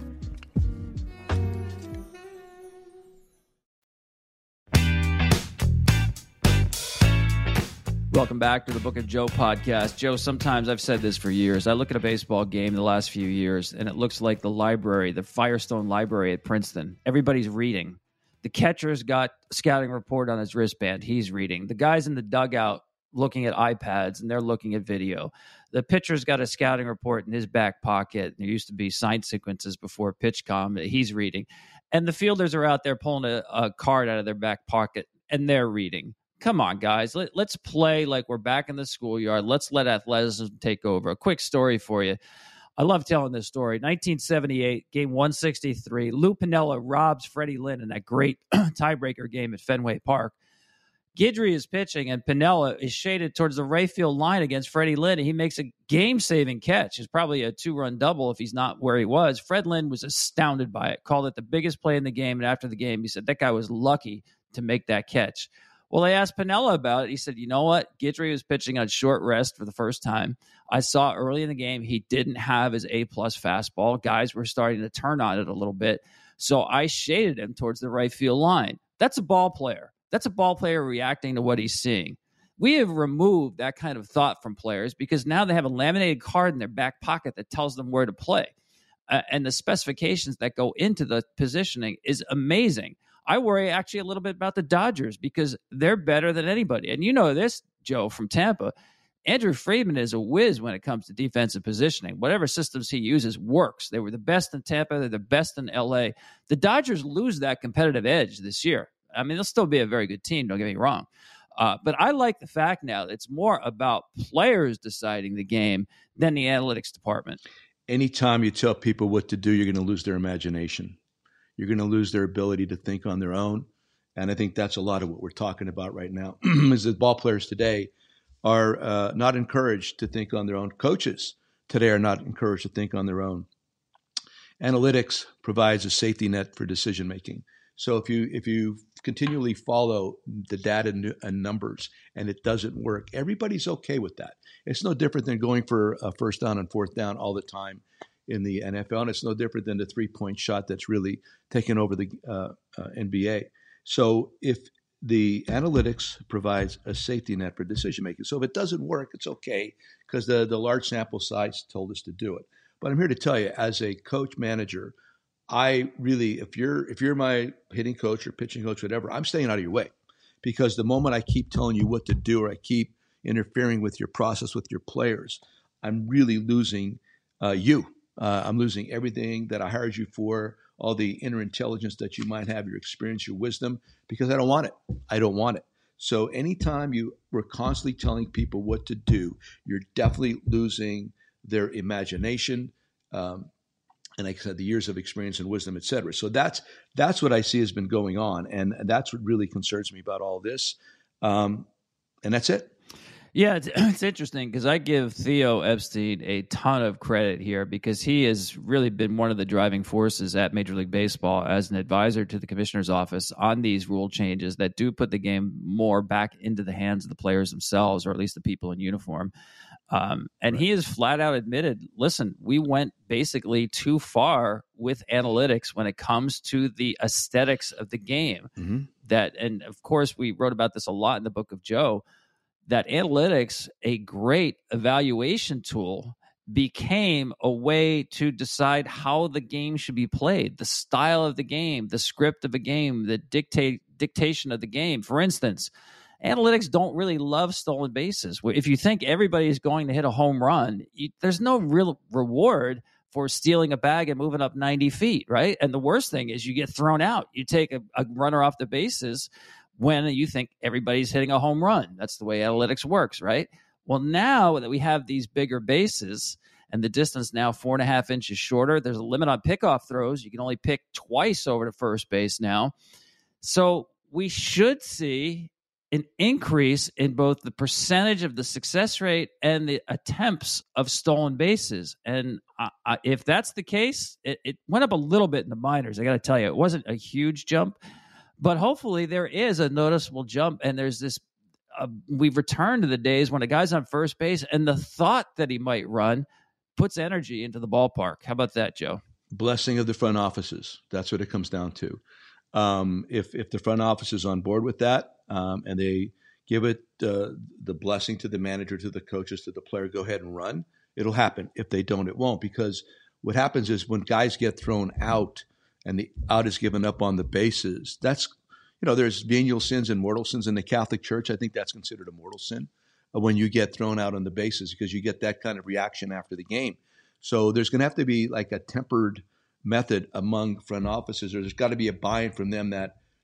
Welcome back to the Book of Joe podcast. Joe, sometimes I've said this for years. I look at a baseball game the last few years, and it looks like the library, the Firestone Library at Princeton. Everybody's reading. The catcher's got a scouting report on his wristband. He's reading. The guys in the dugout looking at iPads, and they're looking at video. The pitcher's got a scouting report in his back pocket. There used to be sign sequences before PitchCom. He's reading. And the fielders are out there pulling a, a card out of their back pocket, and they're reading. come on, guys. Let, let's play like we're back in the schoolyard. Let's let athleticism take over. A quick story for you. I love telling this story. nineteen seventy-eight, game one sixty-three. Lou Piniella robs Freddie Lynn in that great tiebreaker game at Fenway Park. Guidry is pitching, and Piniella is shaded towards the right field line against Freddie Lynn, and he makes a game-saving catch. It's probably a two-run double if he's not where he was. Fred Lynn was astounded by it, called it the biggest play in the game, and after the game, he said that guy was lucky to make that catch. Well, they asked Piniella about it. He said, you know what? Guidry was pitching on short rest for the first time. I saw early in the game he didn't have his A-plus fastball. Guys were starting to turn on it a little bit, so I shaded him towards the right field line. That's a ball player. That's a ball player reacting to what he's seeing. We have removed that kind of thought from players because now they have a laminated card in their back pocket that tells them where to play. Uh, and the specifications that go into the positioning is amazing. I worry actually a little bit about the Dodgers because they're better than anybody. And you know this, Joe, from Tampa. Andrew Friedman is a whiz when it comes to defensive positioning. Whatever systems he uses works. They were the best in Tampa. They're the best in L A. The Dodgers lose that competitive edge this year. I mean, they'll still be a very good team, don't get me wrong. Uh, but I like the fact now that it's more about players deciding the game than the analytics department. Anytime you tell people what to do, you're going to lose their imagination. You're going to lose their ability to think on their own. And I think that's a lot of what we're talking about right now, is that ball players today are uh, not encouraged to think on their own. Coaches today are not encouraged to think on their own. Analytics provides a safety net for decision-making. So if you if you continually follow the data and numbers and it doesn't work, everybody's okay with that. It's no different than going for a first down and fourth down all the time in the N F L, and it's no different than the three-point shot that's really taken over the uh, uh, N B A. So if the analytics provides a safety net for decision-making. So if it doesn't work, it's okay because the, the large sample size told us to do it. But I'm here to tell you, as a coach manager, I really, if you're if you're my hitting coach or pitching coach, whatever, I'm staying out of your way, because the moment I keep telling you what to do or I keep interfering with your process with your players, I'm really losing uh, you. Uh, I'm losing everything that I hired you for, all the inner intelligence that you might have, your experience, your wisdom, because I don't want it. I don't want it. So anytime you were constantly telling people what to do, you're definitely losing their imagination. Um, And like I said, the years of experience and wisdom, et cetera. So that's that's what I see has been going on. And that's what really concerns me about all this. Um, and that's it. Yeah, it's, it's interesting because I give Theo Epstein a ton of credit here because he has really been one of the driving forces at Major League Baseball as an advisor to the commissioner's office on these rule changes that do put the game more back into the hands of the players themselves, or at least the people in uniform. Um, and right. He has flat out admitted, listen, we went basically too far with analytics when it comes to the aesthetics of the game. Mm-hmm. That, and of course, we wrote about this a lot in the book of Joe, that analytics, a great evaluation tool, became a way to decide how the game should be played, the style of the game, the script of a game, the dictate dictation of the game. For instance, analytics don't really love stolen bases. If you think everybody is going to hit a home run, you, there's no real reward for stealing a bag and moving up ninety feet, right? And the worst thing is you get thrown out. You take a, a runner off the bases when you think everybody's hitting a home run. That's the way analytics works, right? Well, now that we have these bigger bases and the distance now four and a half inches shorter, there's a limit on pickoff throws. You can only pick twice over to first base now. So we should see an increase in both the percentage of the success rate and the attempts of stolen bases. And uh, uh, if that's the case, it, it went up a little bit in the minors. I got to tell you, it wasn't a huge jump, but hopefully there is a noticeable jump. And there's this, uh, we've returned to the days when a guy's on first base and the thought that he might run puts energy into the ballpark. How about that, Joe? Blessing of the front offices. That's what it comes down to. Um, if, if the front office is on board with that, Um, and they give it uh, the blessing to the manager, to the coaches, to the player, go ahead and run, it'll happen. If they don't, it won't. Because what happens is when guys get thrown out and the out is given up on the bases, that's, you know, there's venial sins and mortal sins in the Catholic Church. I think that's considered a mortal sin uh, when you get thrown out on the bases, because you get that kind of reaction after the game. So there's going to have to be like a tempered method among front offices, or there's got to be a buy-in from them that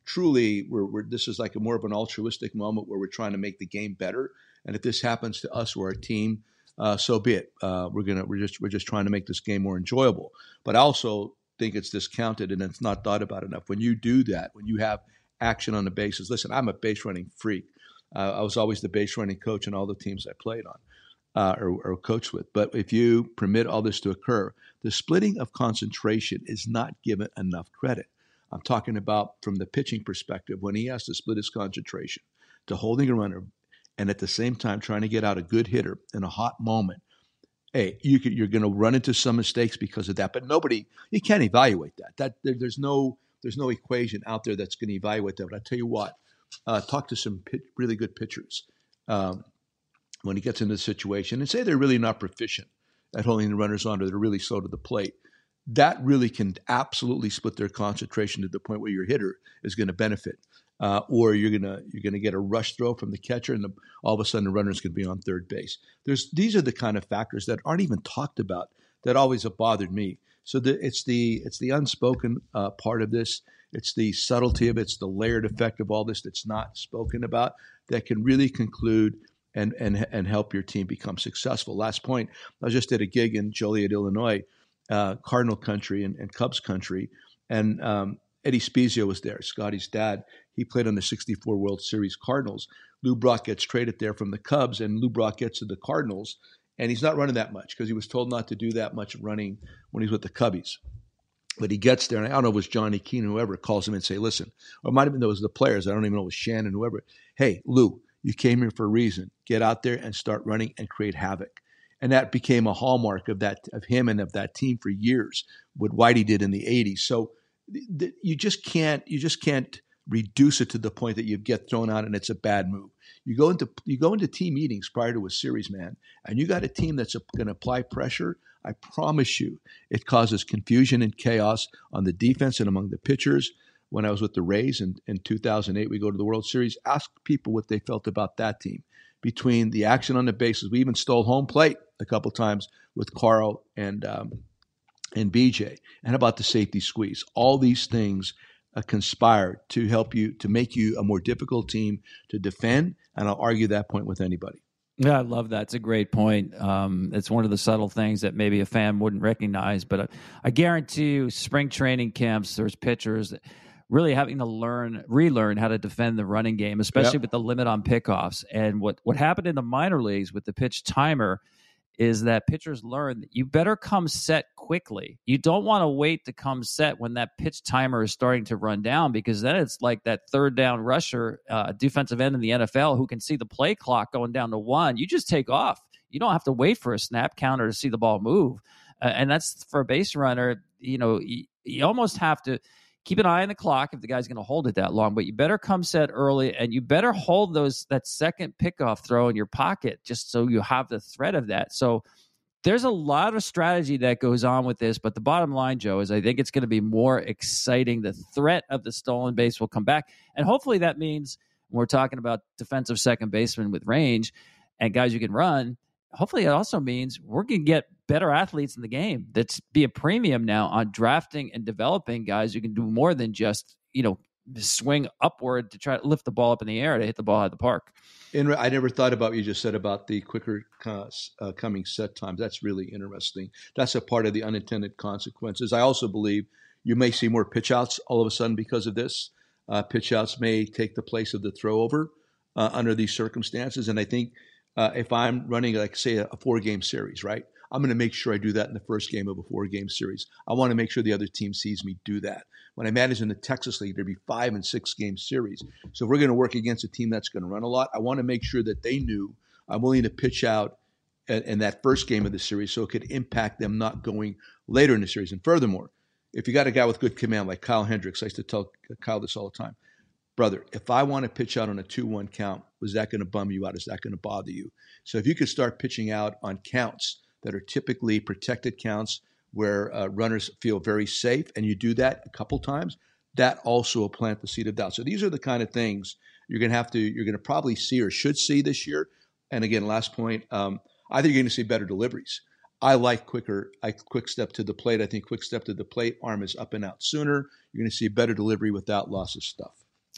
truly, we're, we're this is like a more of an altruistic moment where we're trying to make the game better. And if this happens to us or our team, uh, so be it. Uh, we're gonna we're just we're just trying to make this game more enjoyable. But I also think it's discounted and it's not thought about enough. When you do that, when you have action on the bases, listen, I'm a base running freak. Uh, I was always the base running coach in all the teams I played on uh, or, or coached with. But if you permit all this to occur, the splitting of concentration is not given enough credit. I'm talking about from the pitching perspective, when he has to split his concentration to holding a runner and at the same time trying to get out a good hitter in a hot moment. Hey, you could, you're going to run into some mistakes because of that, but nobody, you can't evaluate that. That there, there's no there's no equation out there that's going to evaluate that. But I tell you what, uh, talk to some pit, really good pitchers um, when he gets into the situation and say they're really not proficient at holding the runners on or they're really slow to the plate. That really can absolutely split their concentration to the point where your hitter is going to benefit, uh, or you're gonna you're gonna get a rush throw from the catcher, and the, all of a sudden the runner's going to be on third base. There's these are the kind of factors that aren't even talked about that always have bothered me. So the, it's the it's the unspoken uh, part of this. It's the subtlety of it. It's the layered effect of all this that's not spoken about that can really conclude and and and help your team become successful. Last point, I just did a gig in Joliet, Illinois. Uh, Cardinal country and, and Cubs country. And um, Eddie Spezio was there, Scotty's dad. He played on the sixty-four World Series Cardinals. Lou Brock gets traded there from the Cubs, and Lou Brock gets to the Cardinals. And he's not running that much because he was told not to do that much running when he's with the Cubbies. But he gets there, and I don't know if it was Johnny Keane or whoever calls him and say, listen, or it might have been those the players. I don't even know if it was Shannon, whoever. Hey, Lou, you came here for a reason. Get out there and start running and create havoc. And that became a hallmark of that of him and of that team for years. What Whitey did in the eighties. So th- you just can't you just can't reduce it to the point that you get thrown out and it's a bad move. You go into you go into team meetings prior to a series, man, and you got a team that's going to apply pressure. I promise you, it causes confusion and chaos on the defense and among the pitchers. When I was with the Rays in, in two thousand eight, we go to the World Series. Ask people what they felt about that team. Between the action on the bases, we even stole home plate a couple times with Carl and um, and B J, and about the safety squeeze. All these things uh, conspire to help you, to make you a more difficult team to defend, and I'll argue that point with anybody. Yeah, I love that. It's a great point. Um, it's one of the subtle things that maybe a fan wouldn't recognize, but I, I guarantee you spring training camps, there's pitchers that really having to learn, relearn how to defend the running game, especially yep. with the limit on pickoffs. And what, what happened in the minor leagues with the pitch timer is that pitchers learn that you better come set quickly. You don't want to wait to come set when that pitch timer is starting to run down, because then it's like that third down rusher, uh, defensive end in the N F L who can see the play clock going down to one. You just take off. You don't have to wait for a snap counter to see the ball move. Uh, and that's for a base runner, you know, you, you almost have to keep an eye on the clock if the guy's going to hold it that long, but you better come set early, and you better hold those that second pickoff throw in your pocket just so you have the threat of that. So there's a lot of strategy that goes on with this, but the bottom line, Joe, is I think it's going to be more exciting. The threat of the stolen base will come back, and hopefully that means when we're talking about defensive second baseman with range and guys who can run, hopefully it also means we're going to get better athletes in the game. That's be a premium now on drafting and developing guys who can do more than just, you know, swing upward to try to lift the ball up in the air to hit the ball at the park. And I never thought about what you just said about the quicker uh, uh, coming set times. That's really interesting. That's a part of the unintended consequences. I also believe you may see more pitch outs all of a sudden because of this. Uh, pitch outs may take the place of the throw over uh, under these circumstances. And I think uh, if I'm running, like, say, a, a four-game series, right, I'm going to make sure I do that in the first game of a four-game series. I want to make sure the other team sees me do that. When I managed in the Texas League, there'd be five and six-game series. So if we're going to work against a team that's going to run a lot, I want to make sure that they knew I'm willing to pitch out in, in that first game of the series so it could impact them not going later in the series. And furthermore, if you got a guy with good command like Kyle Hendricks, I used to tell Kyle this all the time, brother, if I want to pitch out on a two one count, was that going to bum you out? Is that going to bother you? So if you could start pitching out on counts that are typically protected counts where uh, runners feel very safe, and you do that a couple times, that also will plant the seed of doubt. So these are the kind of things you're going to have to, you're going to probably see or should see this year. And again, last point, um, I think you're going to see better deliveries. I like quicker, I quick step to the plate. I think quick step to the plate, arm is up and out sooner. You're going to see better delivery without loss of stuff.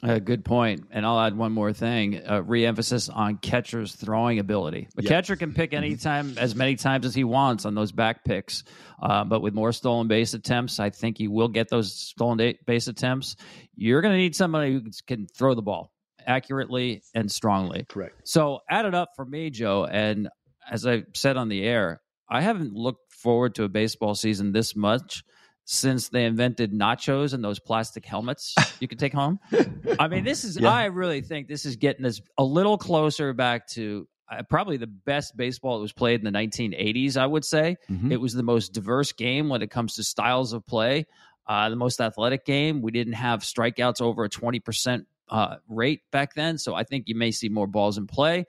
Uh, good point. And I'll add one more thing, uh, re-emphasis on catcher's throwing ability. The Yep. catcher can pick any time, as many times as he wants on those back picks. Uh, but with more stolen base attempts, I think he will get those stolen da- base attempts. You're going to need somebody who can throw the ball accurately and strongly. Correct. So add it up for me, Joe. And as I said on the air, I haven't looked forward to a baseball season this much since they invented nachos and those plastic helmets you could take home. I mean, this is, Yeah. I really think this is getting us a little closer back to uh, probably the best baseball that was played in the nineteen eighties, I would say. Mhm. It was the most diverse game when it comes to styles of play, uh, the most athletic game. We didn't have strikeouts over a twenty percent uh, rate back then. So I think you may see more balls in play.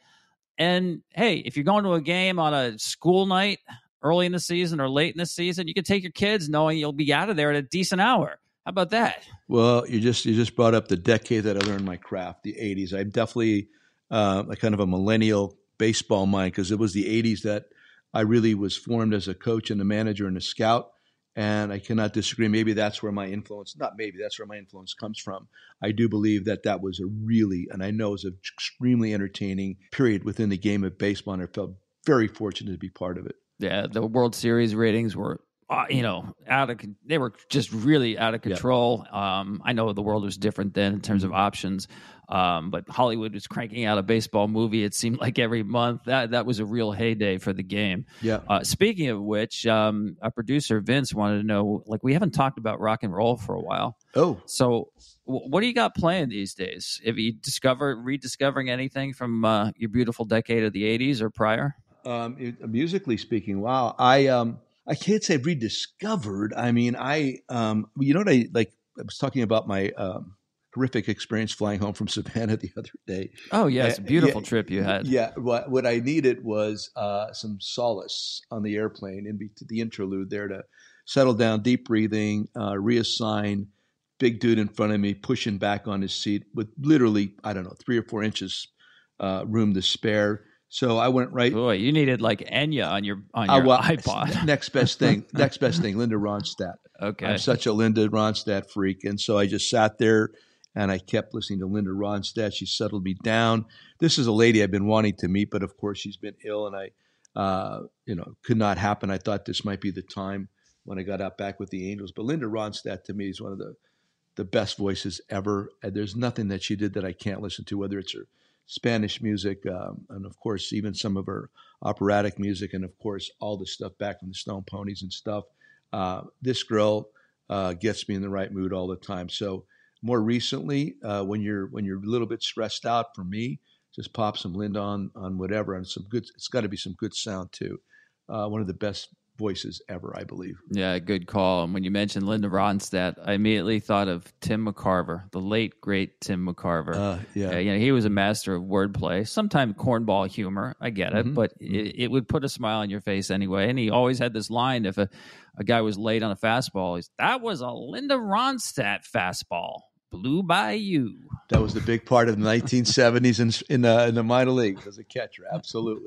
And hey, if you're going to a game on a school night early in the season or late in the season, you can take your kids knowing you'll be out of there at a decent hour. How about that? Well, you just you just brought up the decade that I learned my craft, the eighties. I'm definitely uh, a kind of a millennial baseball mind because it was the eighties that I really was formed as a coach and a manager and a scout. And I cannot disagree. Maybe that's where my influence, not maybe, that's where my influence comes from. I do believe that that was a really, and I know it was an extremely entertaining period within the game of baseball, and I felt very fortunate to be part of it. Yeah, the World Series ratings were, uh, you know, out of they were just really out of control. Yeah. Um, I know the world was different then in terms of options, um, but Hollywood was cranking out a baseball movie. It seemed like every month. That that was a real heyday for the game. Yeah. Uh, speaking of which, um, our producer Vince wanted to know, like, we haven't talked about rock and roll for a while. Oh, so w- what do you got playing these days? Have you discovered rediscovering anything from uh, your beautiful decade of the eighties or prior? Um, it, musically speaking, wow, I um, I can't say rediscovered. I mean, I um, you know what I like. I was talking about my um, horrific experience flying home from Savannah the other day. Oh yes, uh, beautiful yeah, trip you had. Yeah, what what I needed was uh, some solace on the airplane in the interlude there to settle down, deep breathing, uh, reassign. Big dude in front of me pushing back on his seat with literally I don't know three or four inches uh, room to spare. So I went right. Boy, you needed like Enya on your on your uh, well, iPod. Next best thing. Next best thing. Linda Ronstadt. Okay. I'm such a Linda Ronstadt freak, and so I just sat there and I kept listening to Linda Ronstadt. She settled me down. This is a lady I've been wanting to meet, but of course she's been ill, and I, uh, you know, could not happen. I thought this might be the time when I got out back with the Angels. But Linda Ronstadt to me is one of the the best voices ever. And there's nothing that she did that I can't listen to, whether it's her Spanish music, um, and of course, even some of her operatic music, and of course, all the stuff back from the Stone Ponies and stuff. Uh, this girl uh, gets me in the right mood all the time. So, more recently, uh, when you're when you're a little bit stressed out, for me, just pop some Linda on on whatever, and some good. It's got to be some good sound too. Uh, one of the best voices ever, I believe. Yeah, good call. And when you mentioned Linda Ronstadt, I immediately thought of Tim McCarver, the late, great Tim McCarver. Uh, yeah. Uh, you know, he was a master of wordplay, sometimes cornball humor. I get it, Mm-hmm. but it, it would put a smile on your face anyway. And he always had this line if a, a guy was late on a fastball, he's, that was a Linda Ronstadt fastball. Blew by you. That was the big part of the nineteen seventies in, in, uh, in the minor leagues as a catcher. Absolutely.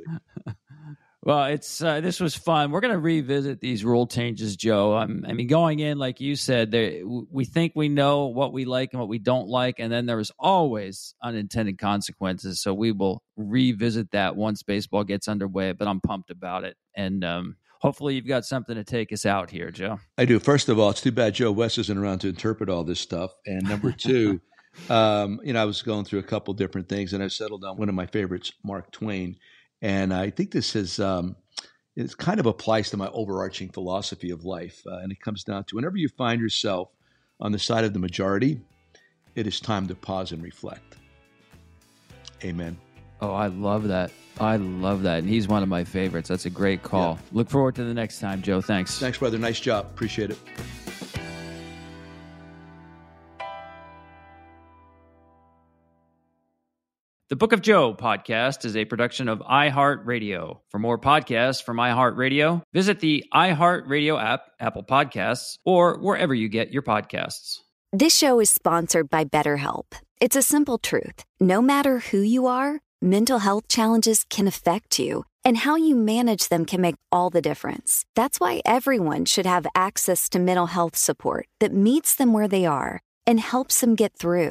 Well, it's uh, this was fun. We're going to revisit these rule changes, Joe. Um, I mean, going in, like you said, there, we think we know what we like and what we don't like, and then there's always unintended consequences. So we will revisit that once baseball gets underway, but I'm pumped about it. And um, hopefully you've got something to take us out here, Joe. I do. First of all, it's too bad Joe West isn't around to interpret all this stuff. And number two, um, you know, I was going through a couple different things, and I settled on one of my favorites, Mark Twain. And I think this is um, it kind of applies to my overarching philosophy of life. Uh, and it comes down to whenever you find yourself on the side of the majority, it is time to pause and reflect. Amen. Oh, I love that. I love that. And he's one of my favorites. That's a great call. Yeah. Look forward to the next time, Joe. Thanks. Thanks, brother. Nice job. Appreciate it. The Book of Joe podcast is a production of iHeartRadio. For more podcasts from iHeartRadio, visit the iHeartRadio app, Apple Podcasts, or wherever you get your podcasts. This show is sponsored by BetterHelp. It's a simple truth. No matter who you are, mental health challenges can affect you, and how you manage them can make all the difference. That's why everyone should have access to mental health support that meets them where they are and helps them get through.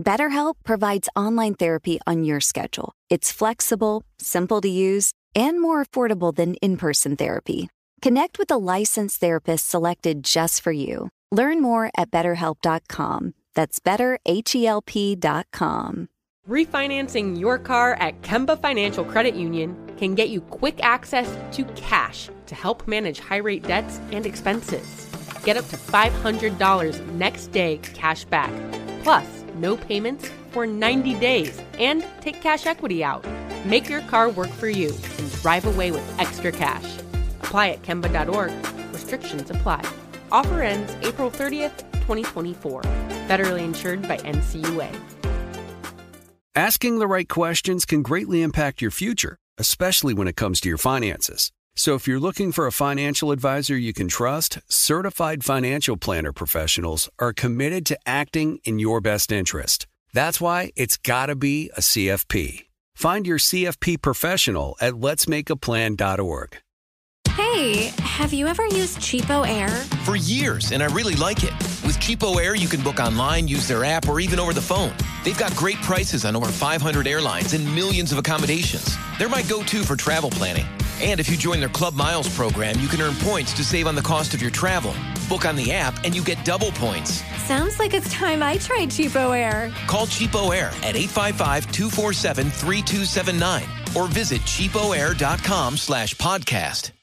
BetterHelp provides online therapy on your schedule. It's flexible, simple to use, and more affordable than in-person therapy. Connect with a licensed therapist selected just for you. Learn more at better help dot com. That's better help dot com. Refinancing your car at Kemba Financial Credit Union can get you quick access to cash to help manage high-rate debts and expenses. Get up to five hundred dollars next day cash back, plus no payments for ninety days, and take cash equity out. Make your car work for you and drive away with extra cash. Apply at Kemba dot org. Restrictions apply. Offer ends April thirtieth, twenty twenty-four. Federally insured by N C U A. Asking the right questions can greatly impact your future, especially when it comes to your finances. So if you're looking for a financial advisor you can trust, certified financial planner professionals are committed to acting in your best interest. That's why it's got to be a C F P. Find your C F P professional at lets make a plan dot org. Hey, have you ever used Cheapo Air? For years, and I really like it. With Cheapo Air, you can book online, use their app, or even over the phone. They've got great prices on over five hundred airlines and millions of accommodations. They're my go-to for travel planning. And if you join their Club Miles program, you can earn points to save on the cost of your travel. Book on the app, and you get double points. Sounds like it's time I tried Cheapo Air. Call Cheapo Air at eight five five, two four seven, three two seven nine or visit cheapo air dot com slash podcast.